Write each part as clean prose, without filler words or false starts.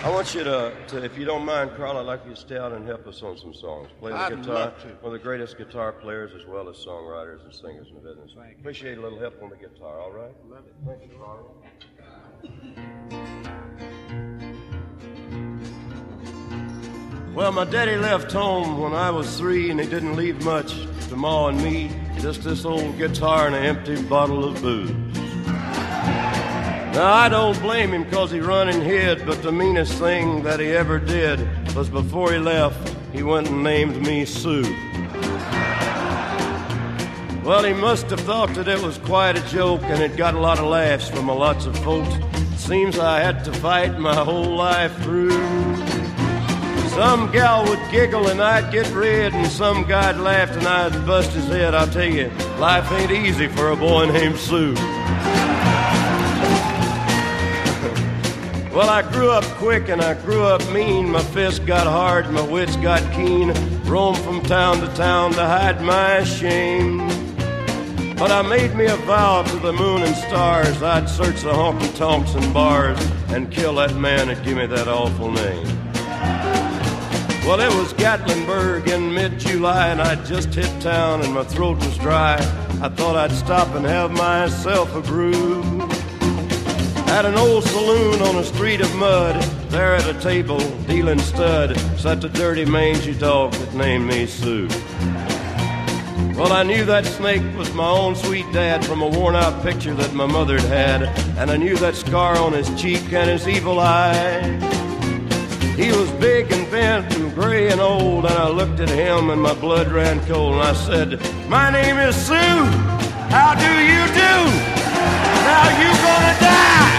I want you to, if you don't mind, Carl, I'd like you to stay out and help us on some songs. Play the guitar. Love to. One of the greatest guitar players as well as songwriters and singers in the business. Appreciate a little help on the guitar, all right? Love it. Thank you, Carl. Well, my daddy left home when I was 3, and he didn't leave much to Ma and me, just this old guitar and an empty bottle of booze. Now, I don't blame him 'cause he run and hid, but the meanest thing that he ever did was before he left, he went and named me Sue. Well, he must have thought that it was quite a joke, and it got a lot of laughs from lots of folks. Seems I had to fight my whole life through. Some gal would giggle and I'd get red, and some guy'd laugh and I'd bust his head. I'll tell you, life ain't easy for a boy named Sue. Well, I grew up quick and I grew up mean. My fists got hard, my wits got keen. Roamed from town to town to hide my shame. But I made me a vow to the moon and stars, I'd search the honky-tonks and bars and kill that man that gave me that awful name. Well, it was Gatlinburg in mid-July, and I'd just hit town and my throat was dry. I thought I'd stop and have myself a brew. At an old saloon on a street of mud, there at a table, dealing stud, sat the dirty mangy dog that named me Sue. Well, I knew that snake was my own sweet dad from a worn-out picture that my mother'd had, and I knew that scar on his cheek and his evil eye. He was big and bent and gray and old, and I looked at him and my blood ran cold, and I said, "My name is Sue. How do you do? Now you gonna die."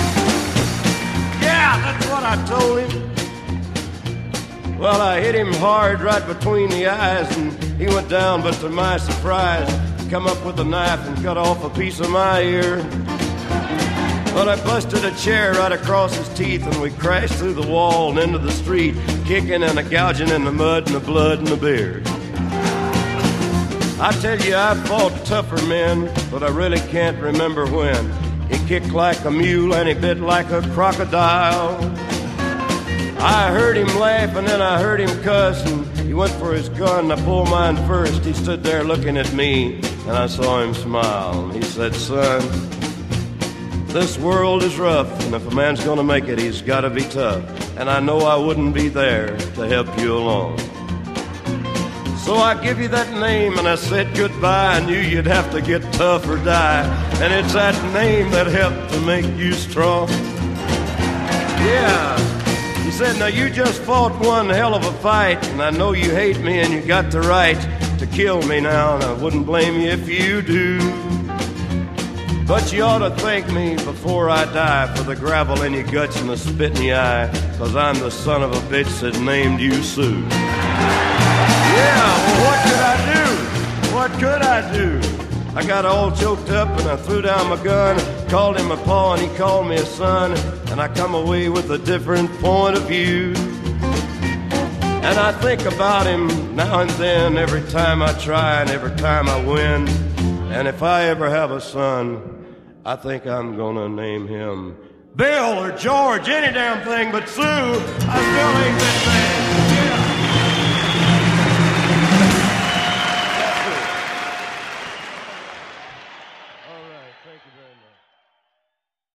Yeah, that's what I told him. Well, I hit him hard right between the eyes, and he went down, but to my surprise, come up with a knife and cut off a piece of my ear. But I busted a chair right across his teeth, and we crashed through the wall and into the street, kicking and a gouging in the mud and the blood and the beer. I tell you, I fought tougher men, but I really can't remember when. He kicked like a mule and he bit like a crocodile. I heard him laugh and then I heard him cuss, and he went for his gun. I pulled mine first. He stood there looking at me, and I saw him smile. He said, "Son, this world is rough, and if a man's gonna make it, he's gotta be tough. And I know I wouldn't be there to help you along. So I give you that name, and I said goodbye. I knew you'd have to get tough or die, and it's that name that helped to make you strong." Yeah. He said, "Now you just fought one hell of a fight, and I know you hate me and you got the right to kill me now, and I wouldn't blame you if you do. But you ought to thank me before I die for the gravel in your guts and the spit in your eye, 'cause I'm the son of a bitch that named you Sue." Yeah, well, what could I do? What could I do? I got all choked up and I threw down my gun, called him a pa and he called me a son, and I come away with a different point of view. And I think about him now and then, every time I try and every time I win. And if I ever have a son, I think I'm gonna name him Bill or George, any damn thing but Sue. I still ain't that bad. Yeah.